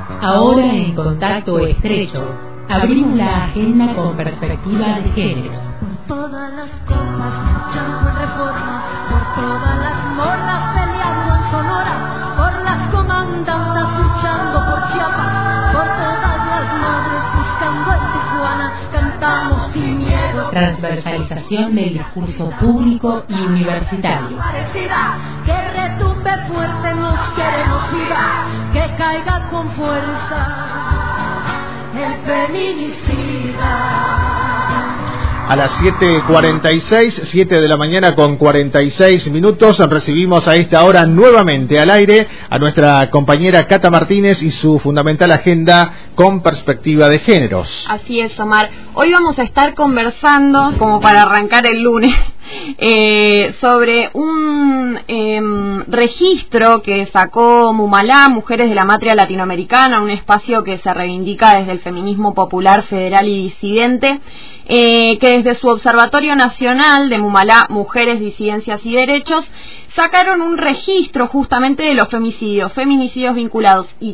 Ahora en Contacto Estrecho, abrimos la agenda con perspectiva de género. Por todas las copas, luchando en reforma, por todas las morras peleando en Sonora, por las comandantas luchando por Chiapas, por todas las madres buscando en Tijuana, cantamos sin miedo. Transversalización del discurso público y universitario. Que retumbe fuerte, nos queremos viva, que caiga con fuerza el feminicida. A las 7:46, 7 de la mañana con 46 minutos, recibimos a esta hora nuevamente al aire a nuestra compañera Cata Martínez y su fundamental agenda con perspectiva de géneros. Así es, Omar. Hoy vamos a estar conversando, como para arrancar el lunes, sobre un registro que sacó Mumalá, Mujeres de la Matria Latinoamericana, un espacio que se reivindica desde el feminismo popular, federal y disidente, que desde su Observatorio Nacional de Mumalá, Mujeres, Disidencias y Derechos, sacaron un registro justamente de los feminicidios vinculados y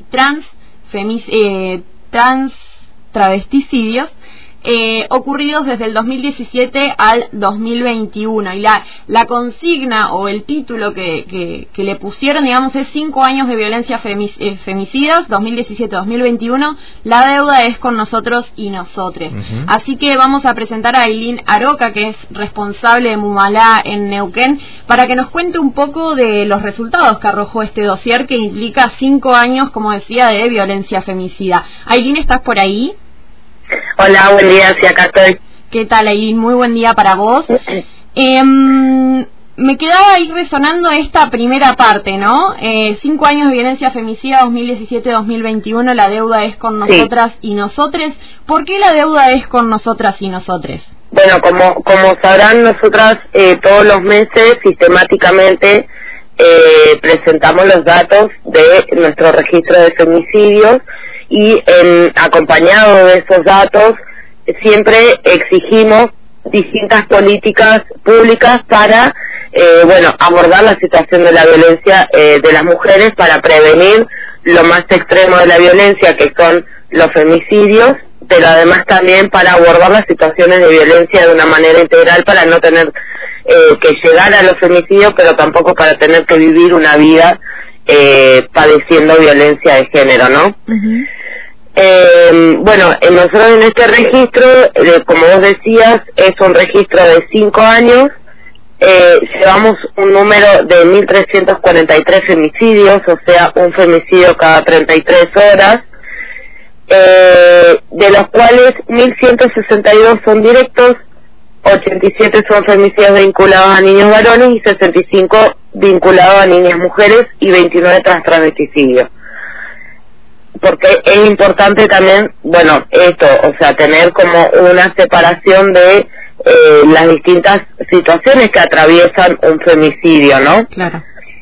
travesticidios ocurridos desde el 2017 al 2021, y la consigna o el título que le pusieron, digamos, es 5 años de violencia femicidas, 2017-2021, la deuda es con nosotros y nosotres. Así que vamos a presentar a Ailín Aroca, que es responsable de Mumalá en Neuquén, para que nos cuente un poco de los resultados que arrojó este dossier, que implica 5 años, como decía, de violencia femicida. Ailín, ¿estás por ahí? Hola, buen día, sí, acá estoy. ¿Qué tal, Ailín? Muy buen día para vos. Me quedaba ahí resonando esta primera parte, ¿no? 5 años de violencia femicida, 2017-2021, la deuda es con nosotras y nosotres. ¿Por qué la deuda es con nosotras y nosotres? Bueno, como sabrán, nosotras todos los meses sistemáticamente presentamos los datos de nuestro registro de femicidios, y acompañado de esos datos siempre exigimos distintas políticas públicas para abordar la situación de la violencia de las mujeres, para prevenir lo más extremo de la violencia, que son los femicidios, pero además también para abordar las situaciones de violencia de una manera integral, para no tener que llegar a los femicidios, pero tampoco para tener que vivir una vida padeciendo violencia de género, ¿no? Nosotros en este registro, como vos decías, es un registro de 5 años, llevamos un número de 1.343 femicidios, o sea, un femicidio cada 33 horas, de los cuales 1.162 son directos, 87 son femicidios vinculados a niños varones y 65 vinculados a niñas mujeres y 29 transvesticidios. Porque es importante también, tener como una separación de las distintas situaciones que atraviesan un femicidio, ¿no? Claro.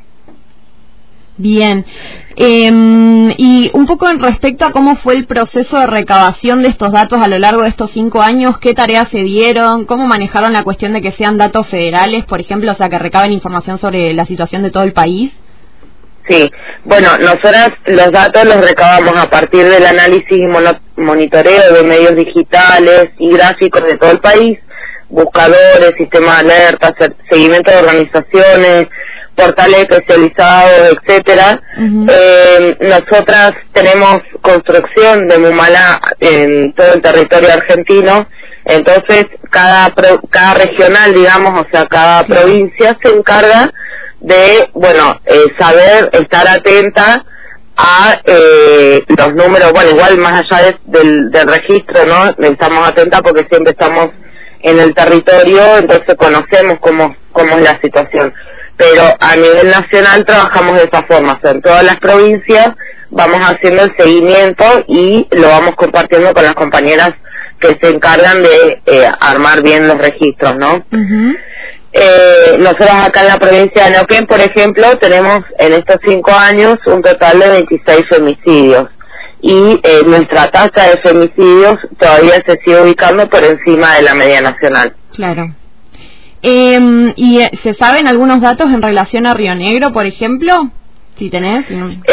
Bien. Y un poco en respecto a cómo fue el proceso de recabación de estos datos a lo largo de estos 5 años, ¿qué tareas se dieron? ¿Cómo manejaron la cuestión de que sean datos federales, por ejemplo, o sea, que recaben información sobre la situación de todo el país? Sí, nosotras los datos los recabamos a partir del análisis y monitoreo de medios digitales y gráficos de todo el país, buscadores, sistemas de alertas, seguimiento de organizaciones, portales especializados, etcétera. Nosotras tenemos construcción de Mumalá en todo el territorio argentino, entonces cada regional, digamos, o sea, cada provincia se encarga de, saber, estar atenta a los números, igual más allá del registro, ¿no? Estamos atentas porque siempre estamos en el territorio, entonces conocemos cómo es la situación. Pero a nivel nacional trabajamos de esa forma, o sea, en todas las provincias vamos haciendo el seguimiento y lo vamos compartiendo con las compañeras que se encargan de armar bien los registros, ¿no? Nosotros acá en la provincia de Neuquén, por ejemplo, tenemos en estos 5 años un total de 26 femicidios y nuestra tasa de femicidios todavía se sigue ubicando por encima de la media nacional. Claro. ¿Y se saben algunos datos en relación a Río Negro, por ejemplo? Si tenés.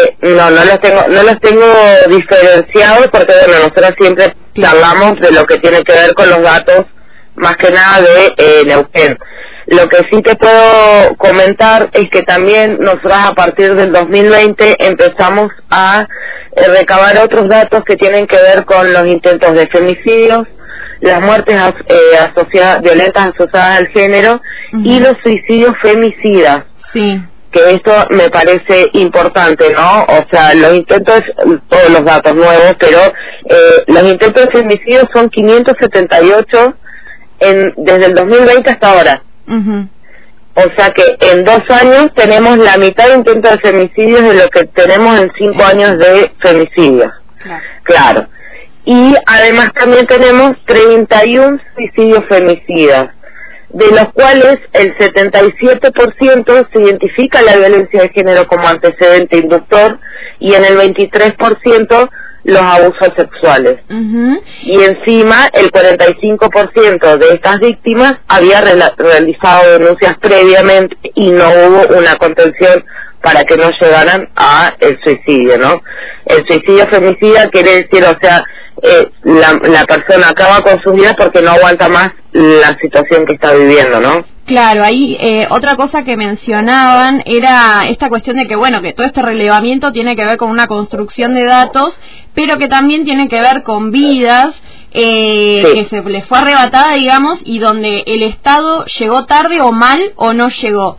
No los tengo diferenciados porque bueno, nosotros siempre charlamos de lo que tiene que ver con los datos, más que nada de Neuquén. Lo que sí te puedo comentar es que también nosotros a partir del 2020 empezamos a recabar otros datos que tienen que ver con los intentos de femicidios, las muertes violentas asociadas al género y los suicidios femicidas. Sí. Que esto me parece importante, ¿no? O sea, los intentos, todos los datos nuevos, pero los intentos de femicidio son 578 desde el 2020 hasta ahora. O sea que en 2 años tenemos la mitad de intentos de femicidios de lo que tenemos en 5 años de femicidios. Claro. Y además también tenemos 31 suicidios femicidas, de los cuales el 77% se identifica la violencia de género como antecedente inductor y en el 23% los abusos sexuales. Y encima el 45% de estas víctimas había realizado denuncias previamente y no hubo una contención para que no llegaran a el suicidio, ¿no? El suicidio femicida quiere decir, o sea, la persona acaba con su vida porque no aguanta más la situación que está viviendo, ¿no? Claro, ahí otra cosa que mencionaban era esta cuestión de que, bueno, que todo este relevamiento tiene que ver con una construcción de datos, pero que también tiene que ver con vidas que se les fue arrebatada, digamos, y donde el Estado llegó tarde o mal o no llegó.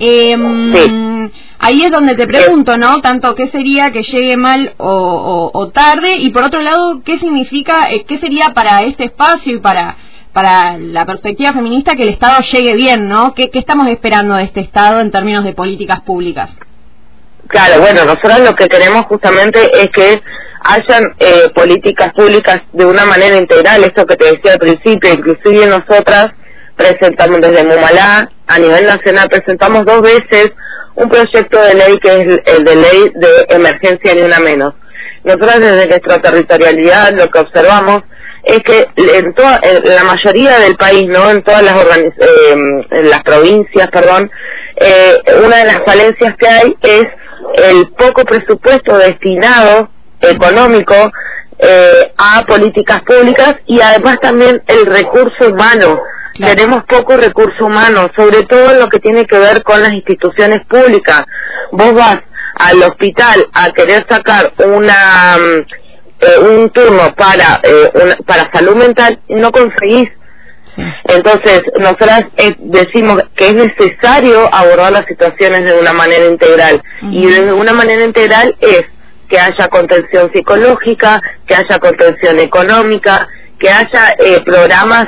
Ahí es donde te pregunto, ¿no? Tanto qué sería que llegue mal o tarde, y por otro lado, qué significa, qué sería para este espacio y para la perspectiva feminista que el Estado llegue bien, ¿no? ¿Qué estamos esperando de este Estado en términos de políticas públicas? Claro, bueno, nosotros lo que queremos justamente es que hayan políticas públicas de una manera integral, esto que te decía al principio. Inclusive nosotras presentamos desde Mumalá, a nivel nacional, presentamos 2 veces un proyecto de ley que es el de ley de emergencia Ni Una Menos. Nosotros desde nuestra territorialidad lo que observamos es que en la mayoría del país, no en todas en las provincias, una de las falencias que hay es el poco presupuesto destinado económico a políticas públicas y además también el recurso humano. Claro. Tenemos poco recurso humano, sobre todo en lo que tiene que ver con las instituciones públicas. Vos vas al hospital a querer sacar un turno para salud mental, no conseguís. Entonces, nosotras decimos que es necesario abordar las situaciones de una manera integral. Y de una manera integral es que haya contención psicológica, que haya contención económica, que haya programas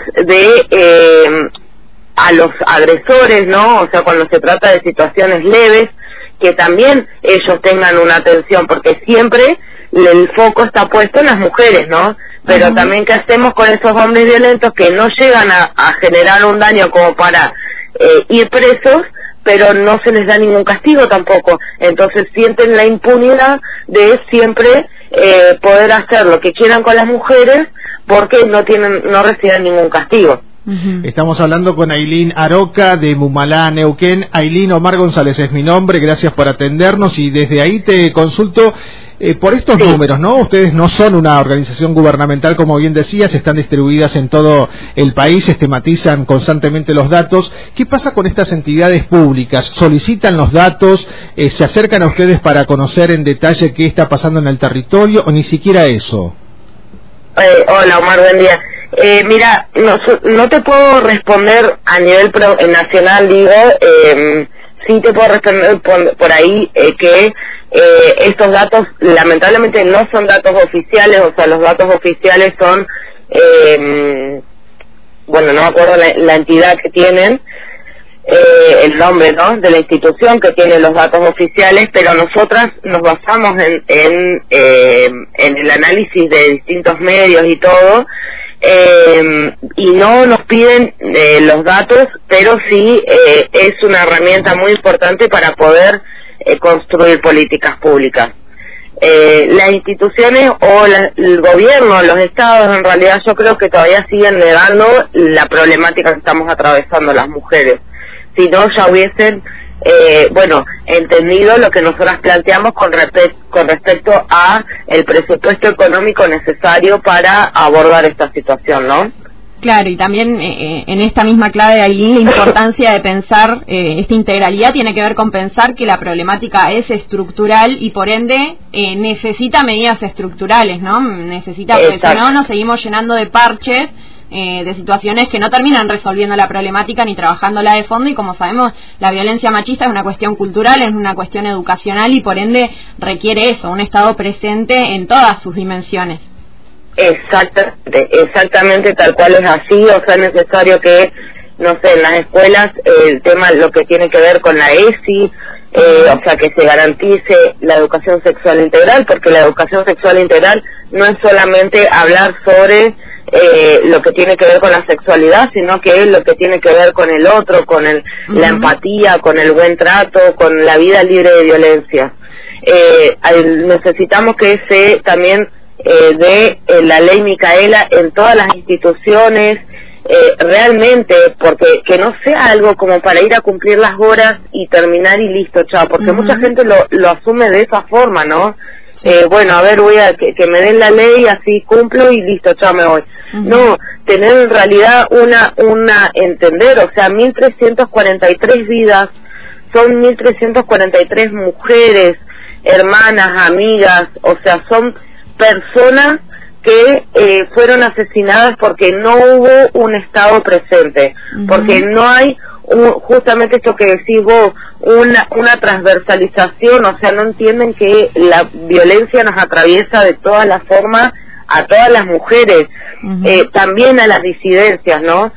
a los agresores, ¿no? O sea, cuando se trata de situaciones leves, que también ellos tengan una atención, porque siempre el foco está puesto en las mujeres, ¿no? Pero también, ¿qué hacemos con esos hombres violentos que no llegan a generar un daño como para ir presos, pero no se les da ningún castigo tampoco? Entonces sienten la impunidad de siempre poder hacer lo que quieran con las mujeres porque no reciben ningún castigo. Estamos hablando con Ailín Aroca de Mumalá, Neuquén. Ailín, Omar González es mi nombre, gracias por atendernos y desde ahí te consulto por estos números, ¿no? Ustedes no son una organización gubernamental, como bien decías, están distribuidas en todo el país, sistematizan constantemente los datos. ¿Qué pasa con estas entidades públicas? ¿Solicitan los datos? ¿Se acercan a ustedes para conocer en detalle qué está pasando en el territorio o ni siquiera eso? Hola Omar, buen día. Mira, no te puedo responder a nivel nacional, digo, sí te puedo responder por ahí que estos datos lamentablemente no son datos oficiales, o sea, los datos oficiales son, bueno, no me acuerdo la entidad que tienen, el nombre, ¿no?, de la institución que tiene los datos oficiales, pero nosotras nos basamos en el análisis de distintos medios y todo, y no nos piden los datos, pero sí es una herramienta muy importante para poder construir políticas públicas. Las instituciones o el gobierno, los estados, en realidad yo creo que todavía siguen negando la problemática que estamos atravesando las mujeres. Si no, ya hubiesen bueno, entendido lo que nosotras planteamos con respecto a el presupuesto económico necesario para abordar esta situación, ¿no? Claro, y también en esta misma clave de ahí la importancia de pensar esta integralidad tiene que ver con pensar que la problemática es estructural y por ende necesita medidas estructurales, ¿no? Necesita, porque si no nos seguimos llenando de parches, de situaciones que no terminan resolviendo la problemática ni trabajándola de fondo, y como sabemos la violencia machista es una cuestión cultural, es una cuestión educacional y por ende requiere eso, un Estado presente en todas sus dimensiones. Exactamente tal cual es así, o sea, es necesario que, no sé, en las escuelas el tema, lo que tiene que ver con la ESI, o sea, que se garantice la educación sexual integral, porque la educación sexual integral no es solamente hablar sobre lo que tiene que ver con la sexualidad, sino que es lo que tiene que ver con el otro, con la empatía, con el buen trato, con la vida libre de violencia. Necesitamos que se también de la ley Micaela en todas las instituciones, realmente, porque que no sea algo como para ir a cumplir las horas y terminar y listo, chao, porque mucha gente lo asume de esa forma, ¿no? Bueno, a ver, voy a que me den la ley, así cumplo y listo, chao, me voy. No, tener en realidad entender, o sea, 1.343 vidas, son 1.343 mujeres, hermanas, amigas, o sea, son personas que fueron asesinadas porque no hubo un Estado presente, porque no hay justamente esto que decís vos, una transversalización, o sea, no entienden que la violencia nos atraviesa de todas las formas a todas las mujeres, también a las disidencias, ¿no?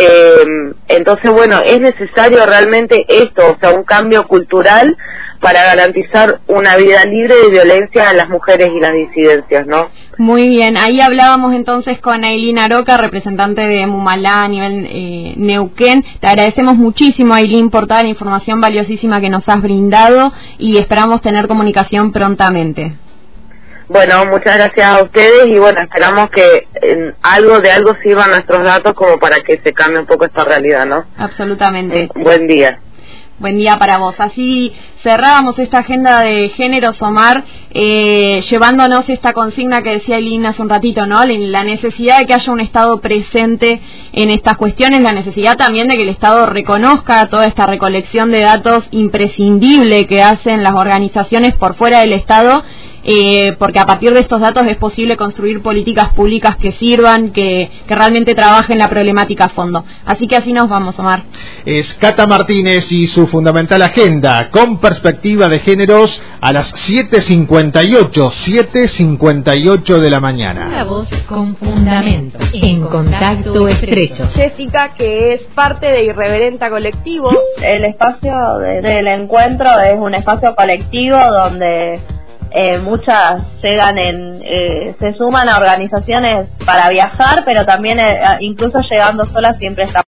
Entonces, bueno, es necesario realmente esto, o sea, un cambio cultural para garantizar una vida libre de violencia a las mujeres y las disidencias, ¿no? Muy bien, ahí hablábamos entonces con Ailín Aroca, representante de Mumalá a nivel Neuquén. Te agradecemos muchísimo, Ailín, por toda la información valiosísima que nos has brindado y esperamos tener comunicación prontamente. Bueno, muchas gracias a ustedes y bueno, esperamos que de algo sirvan nuestros datos como para que se cambie un poco esta realidad, ¿no? Absolutamente. Buen día. Buen día para vos. Así cerrábamos esta agenda de género, Omar, llevándonos esta consigna que decía Ailín hace un ratito, ¿no? La necesidad de que haya un Estado presente en estas cuestiones, la necesidad también de que el Estado reconozca toda esta recolección de datos imprescindible que hacen las organizaciones por fuera del Estado, porque a partir de estos datos es posible construir políticas públicas que sirvan, que realmente trabajen la problemática a fondo. Así que así nos vamos, Omar. Es Cata Martínez y su fundamental agenda con perspectiva de géneros a las 7:58 de la mañana. Una voz con fundamento, en contacto estrecho. Jessica, que es parte de Irreverenta Colectivo. El espacio del encuentro es un espacio colectivo donde muchas llegan se suman a organizaciones para viajar, pero también incluso llegando solas siempre está